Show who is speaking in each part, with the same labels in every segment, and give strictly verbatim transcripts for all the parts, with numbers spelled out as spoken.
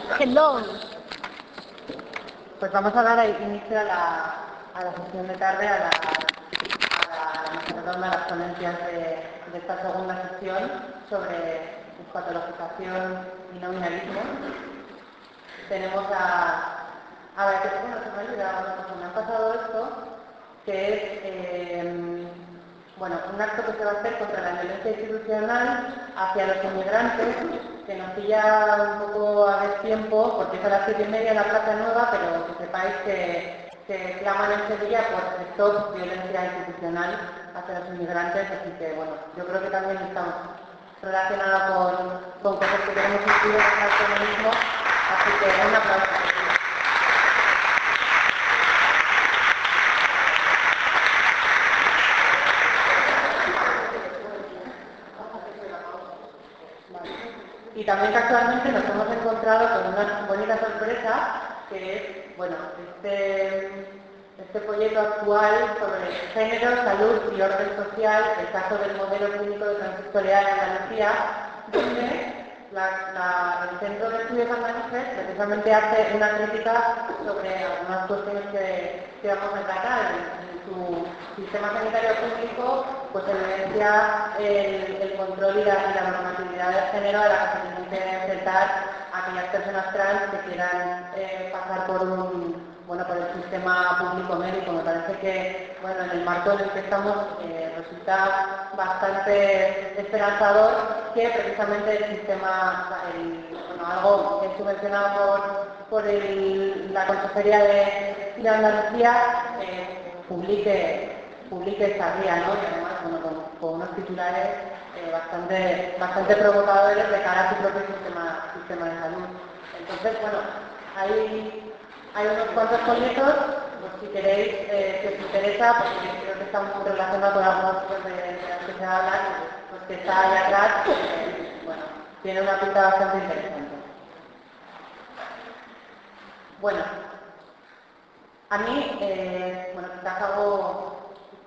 Speaker 1: Hello.
Speaker 2: Pues vamos a dar inicio a la, a la sesión de tarde, a la, a la mesa redonda, a las ponencias de, de esta segunda sesión sobre patologización y no binarismo. Tenemos a, a la que bueno, se me ha olvidado, pues me ha pasado esto, que es eh, bueno, un acto que se va a hacer contra la violencia institucional hacia los inmigrantes, que nos pilla un poco a destiempo, porque es a las siete y media en la Plaza Nueva, pero que sepáis que, que claman en Sevilla por stop violencia institucional hacia los inmigrantes, así que bueno, yo creo que también estamos relacionados con, con cosas que queremos incluir en el feminismo, así que un aplauso. Y también casualmente nos hemos encontrado con una bonita sorpresa, que es, bueno, este, este folleto actual sobre género, salud y orden social, el caso del modelo clínico de transitoriedad en Andalucía, donde la, la, el Centro de Estudios Andaluces precisamente hace una crítica sobre algunas cuestiones que, que vamos a tratar en, en su sistema sanitario público, pues evidencia el, el control y la, y la normatividad de género a la que se tienen que enfrentar aquellas personas trans que quieran eh, pasar por un bueno por el sistema público médico. Me parece que bueno en el marco en el que estamos eh, resulta bastante esperanzador que precisamente el sistema, el, bueno, algo que es subvencionado por, por el, la Consejería de, de Andalucía eh, publique publique esta guía, ¿no? Y además bueno, con, con unos titulares eh, bastante, bastante provocadores de cara a su propio sistema, sistema de salud. Entonces, bueno, hay, hay unos cuantos folletos, pues si queréis, eh, si os interesa, porque creo que está muy relacionado con algunas cosas de, de las que se hablan, pues que está ahí atrás, eh, bueno, tiene una pinta bastante interesante. Bueno, a mí, eh, bueno, quizás hago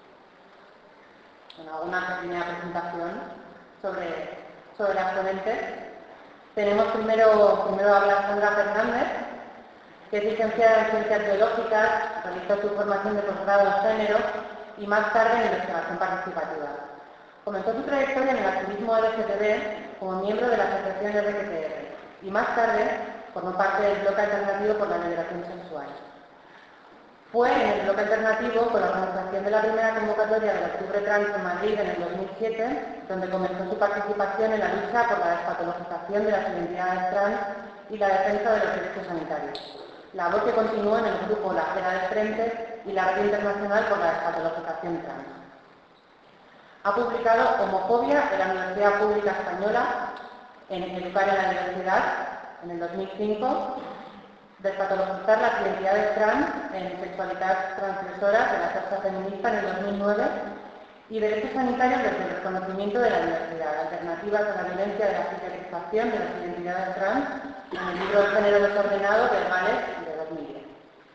Speaker 2: Bueno, una pequeña presentación sobre, sobre las ponentes. Tenemos primero, primero a Alejandra Fernández, que es licenciada en Ciencias Biológicas, realizó su formación de posgrado en género y más tarde en investigación participativa. Comenzó su trayectoria en el activismo L G T B como miembro de la Asociación L G T R y más tarde formó parte del bloque alternativo por la liberación sexual. Fue en el bloque alternativo con la organización de la primera convocatoria del Octubre Trans en Madrid en el dos mil siete, donde comenzó su participación en la lucha por la despatologización de las identidades trans y la defensa de los derechos sanitarios. Labor que continuó en el grupo La Acera del Frente y la Red Internacional por la Despatologización Trans. Ha publicado Homofobia en la Universidad Pública Española, en Educar en la Diversidad, en el dos mil cinco, Despatologizar las identidades trans en sexualidad transgresora de la Fuerza Feminista en el dos mil nueve y Derechos Sanitarios desde el reconocimiento de la diversidad, alternativas a la violencia de la psiquiatrización de las identidades trans en el libro El género desordenado del Gales de dos mil diez.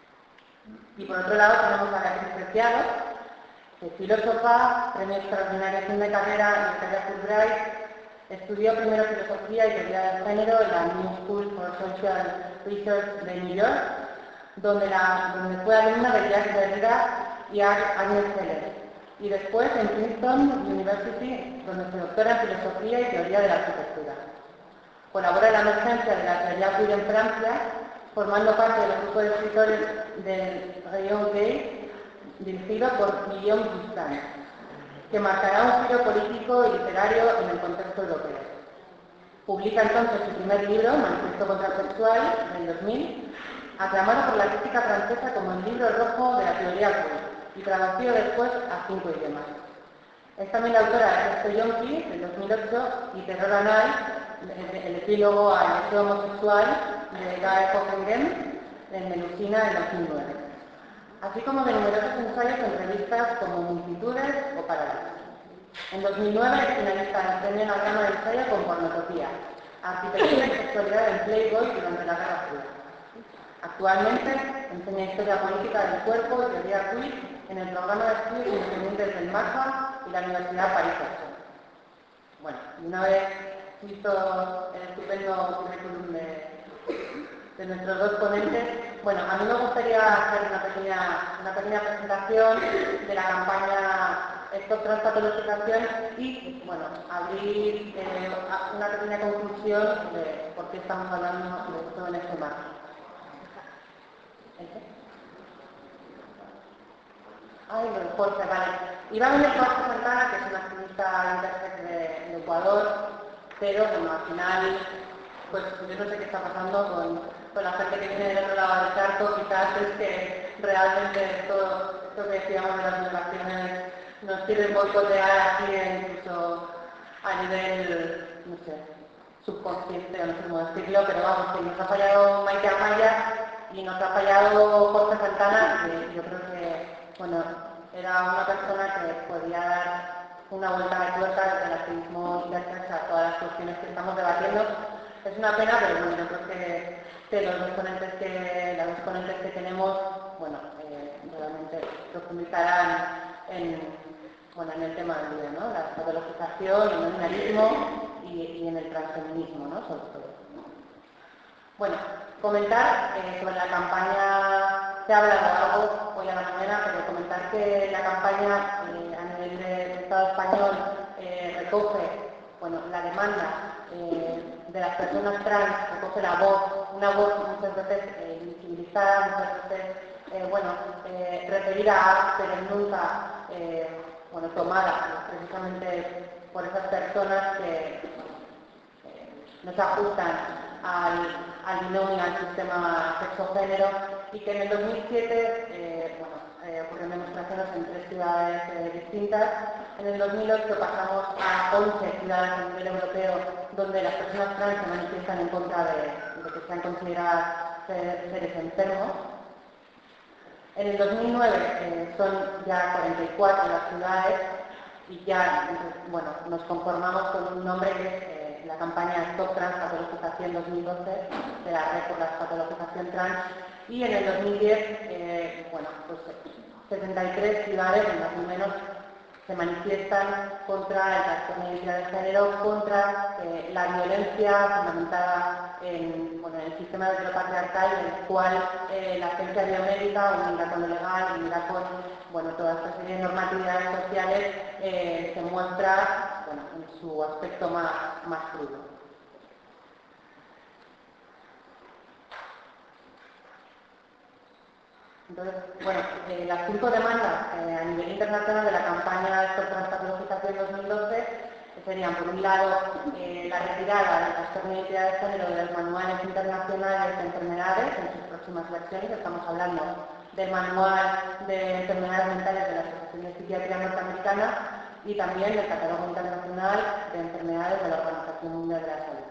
Speaker 2: Y por otro lado tenemos a Beatriz Preciado, que es filósofa, premio extraordinario fin de carrera en la Calle Fulbright. Estudió primero filosofía y teoría del género en la New School for Social Research de New York, donde, la, donde fue alumna de Jacques Derrida y Agnes Heller, y después en Princeton University, donde se doctora en filosofía y teoría de la arquitectura. Colabora en la emergencia de la teoría queer en Francia, formando parte del grupo de escritores del Rayon Gay, dirigido por Guillaume Bustan, que marcará un giro político y literario en el contexto europeo. Publica entonces su primer libro, Manifiesto Contrasexual, en el dos mil, aclamado por la crítica francesa como el libro rojo de la teoría queer, y traducido después a cinco idiomas. Es también la autora de Sexo Yonki, del dos mil ocho, y Terror Anal, el epílogo al deseo homosexual, de Guy Hoffingen, en Melusina, en dos mil nueve. Así como de numerosos ensayos en revistas como Multitudes o Paradox. En dos mil nueve es finalista del Premio Nagrama de Ensayo con Pornotopía, Arquitectura y Sexualidad en Playboy durante la Guerra Fría. Actualmente enseña Historia Política del Cuerpo y Teoría Queer en el programa de estudios independientes del MACBA y la Universidad Paris ocho. Bueno, una vez visto el estupendo currículum de, de nuestros dos ponentes. Bueno, a mí me gustaría hacer una pequeña, una pequeña presentación de la campaña Stop Transpatologización y, bueno, abrir eh, una pequeña conclusión de por qué estamos hablando de esto en este marco. Ay, lo de Jorge, vale. Iba a venir Jorge Santana, que es una activista intersex de, de Ecuador, pero bueno, al final, pues yo no sé qué está pasando con, con la gente que viene del otro lado del charco. Quizás es que realmente esto, esto que decíamos de las migraciones nos quieren boicotear aquí, incluso a nivel, no sé, subconsciente, o no sé cómo decirlo, pero vamos, que nos ha fallado Maite Amaya y nos ha fallado Jorge Santana, que yo creo que, bueno, era una persona que podía dar una vuelta de tuerca desde el activismo intersex a todas las cuestiones que estamos debatiendo. Es una pena, pero bueno, yo creo que, que los dos ponentes que, las dos ponentes que tenemos, bueno, eh, realmente profundizarán en, bueno, en el tema del día, ¿no? La patologización, el no binarismo y, y en el transfeminismo, ¿no? Sobre todo. Bueno, comentar eh, sobre la campaña, se ha hablado algo hoy a la mañana, pero comentar que la campaña eh, a nivel del Estado español eh, recoge, bueno, la demanda eh, de las personas trans, recoge la voz, una voz muchas veces eh, invisibilizada, muchas veces, eh, bueno, eh, referida, pero nunca, eh, bueno, tomada precisamente por esas personas que no se ajustan al, al binomio, al sistema sexo-género, y que en el dos mil siete eh, bueno, eh, ocurrieron demostraciones en tres ciudades eh, distintas. En el dos mil ocho pasamos a once ciudades a nivel europeo donde las personas trans se manifiestan en contra de, de que sean consideradas ser, seres enfermos. En el dos mil nueve eh, son ya cuarenta y cuatro las ciudades y ya, bueno, nos conformamos con un nombre que es eh, la campaña Stop Trans Patologización dos mil doce de la Red por la Patologización Trans, y en el dos mil diez, eh, bueno, pues setenta y tres ciudades, más o menos, se manifiestan contra el trastorno de identidad de género, contra eh, la violencia fundamentada en, bueno, en el sistema heteropatriarcal, en el cual eh, la ciencia biomédica, unida con lo legal, unida con, bueno, toda esta serie de normatividades sociales, eh, se muestra, bueno, en su aspecto más, más crudo. Entonces, bueno, eh, las cinco demandas eh, a nivel internacional de la campaña Stop Transpatologización dos mil doce eh, serían, por un lado, eh, la retirada del trastorno de identidad de género de los manuales internacionales de enfermedades en sus próximas versiones. Estamos hablando del manual de enfermedades mentales de la Asociación de Psiquiatría Norteamericana y también del catálogo internacional de enfermedades de la Organización Mundial de la Salud.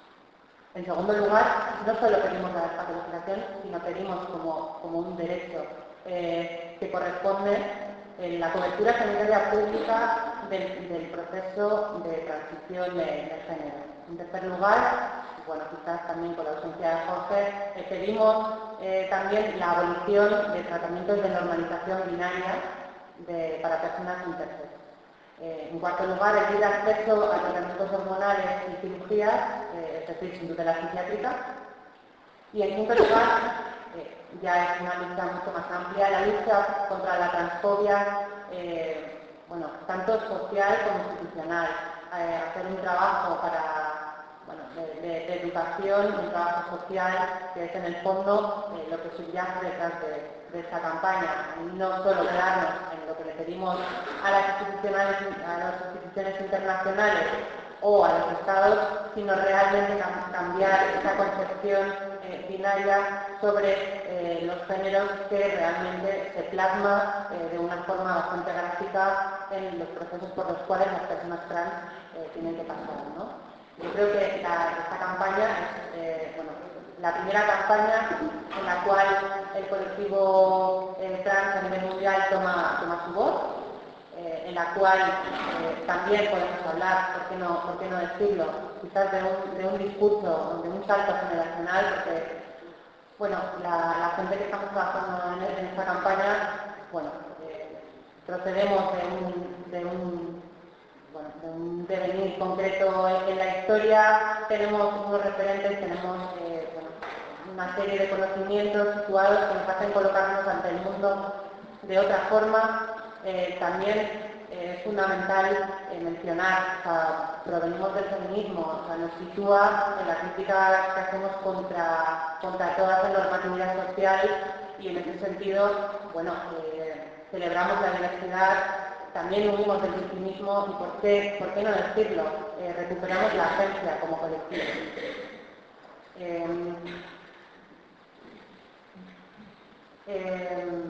Speaker 2: En segundo lugar, no solo pedimos la despatologización, sino pedimos como, como un derecho eh, que corresponde en la cobertura sanitaria pública del, del proceso de transición de, de género. En tercer lugar, bueno, quizás también con la ausencia de Jorge, eh, pedimos eh, también la abolición de tratamientos de normalización binaria de, para personas intersex. Eh, en cuarto lugar, el libre acceso a tratamientos hormonales y cirugías, eh, es decir, sin tutela psiquiátrica. Y en quinto lugar, eh, ya es una lucha mucho más amplia, la lucha contra la transfobia, eh, bueno, tanto social como institucional. Eh, hacer un trabajo para, bueno, de, de, de educación, un trabajo social, que es en el fondo eh, lo que subyace detrás de, de esta campaña. No solo quedarnos en lo que le pedimos a las instituciones, a las instituciones internacionales o a los estados, sino realmente cambiar esa concepción eh, binaria sobre eh, los géneros que realmente se plasma eh, de una forma bastante gráfica en los procesos por los cuales las personas trans eh, tienen que pasar, ¿no? Yo creo que la, esta campaña es eh, bueno, la primera campaña en la cual el colectivo eh, trans a nivel mundial toma, toma su voz, eh, en la cual eh, también podemos hablar, ¿por qué no, por qué no decirlo? Quizás de un, de un discurso, de un salto generacional, porque bueno, la, la gente que estamos trabajando en, en esta campaña, bueno, eh, procedemos de un, de un bueno, de un devenir concreto en la historia, tenemos unos referentes, tenemos eh, bueno, una serie de conocimientos situados que nos hacen colocarnos ante el mundo de otra forma. Eh, también eh, es fundamental eh, mencionar, o sea, provenimos del feminismo, o sea, nos sitúa en la crítica que hacemos contra, contra toda esa normatividad social y en ese sentido, bueno, eh, celebramos la diversidad, también huimos del victimismo y ¿por qué, por qué no decirlo? Eh, recuperamos la agencia como colectivo. Eh, eh,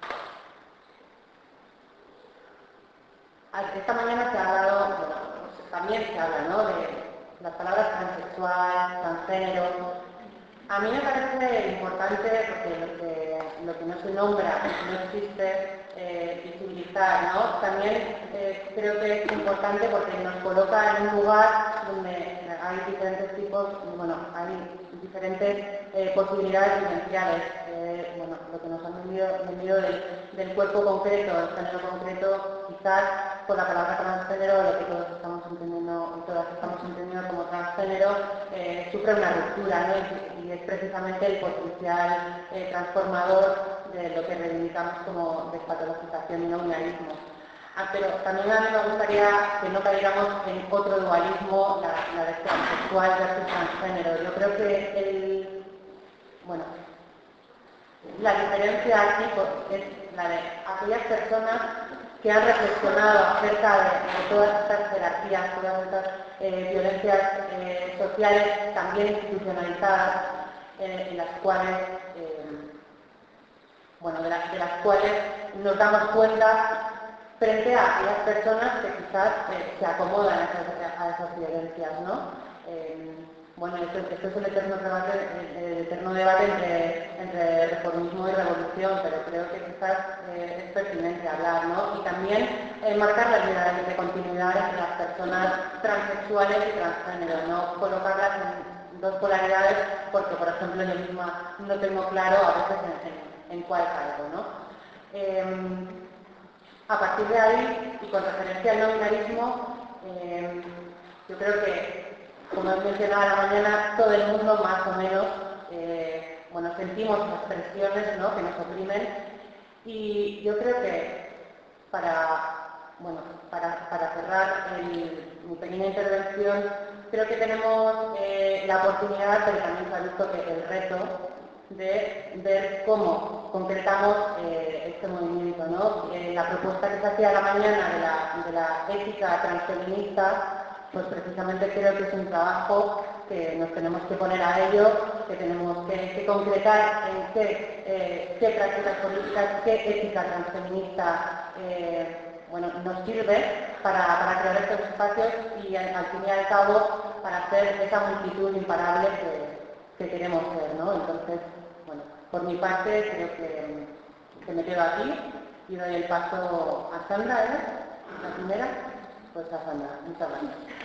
Speaker 2: Esta mañana se ha hablado, bueno, también se habla, ¿no?, de las palabras transexual, transgénero. A mí me parece importante, porque lo que, lo que no se nombra, no existe, eh, visibilizar, ¿no? También eh, creo que es importante porque nos coloca en un lugar donde hay diferentes tipos, bueno, hay diferentes eh, posibilidades vivenciales. Eh, bueno, lo que nos han vendido, vendido del, del cuerpo concreto, del género concreto, quizás con la palabra transgénero, lo que todos estamos entendiendo, todas estamos entendiendo como transgénero, eh, sufre una ruptura, ¿no? Y, y es precisamente el potencial eh, transformador de lo que reivindicamos como despatologización y no binarismo. Ah, pero también a mí me gustaría que no cayéramos en otro dualismo, la, la de transexual versus transgénero. Yo creo que el, bueno, la diferencia aquí es la de aquellas personas que han reflexionado acerca de, de todas estas jerarquías, todas estas eh, violencias eh, sociales también institucionalizadas, eh, en las cuales, eh, bueno, de, la, de las cuales nos damos cuenta frente a aquellas personas que quizás eh, se acomodan a esas, a esas violencias, ¿no? Eh, bueno, esto, esto es el eterno debate, el, el eterno debate entre, entre reformismo y revolución, pero creo que quizás eh, es pertinente hablar, ¿no? Y también eh, marcar las líneas de continuidad entre las personas transexuales y transgénero, no colocarlas en dos polaridades, porque, por ejemplo, yo misma no tengo claro a veces en, en, en cuál caigo, ¿no? Eh, A partir de ahí, y con referencia al no binarismo, eh, yo creo que, como he mencionado a la mañana, todo el mundo más o menos, eh, bueno, sentimos las presiones, ¿no?, que nos oprimen, y yo creo que para, bueno, para, para cerrar el, mi pequeña intervención, creo que tenemos eh, la oportunidad, pero también se ha visto que el reto, de ver cómo concretamos eh, este movimiento, ¿no? Eh, la propuesta que se hacía a la mañana de la, de la ética transfeminista, pues precisamente creo que es un trabajo que nos tenemos que poner a ello, que tenemos que, que concretar en qué, eh, qué prácticas políticas, qué ética transfeminista eh, bueno, nos sirve para, para crear estos espacios y al, al fin y al cabo para hacer esa multitud imparable que, que queremos ser, ¿no? Entonces, bueno, por mi parte creo que, que me quedo aquí y doy el paso a Sandra, ¿eh? La primera, pues a Sandra. Muchas gracias.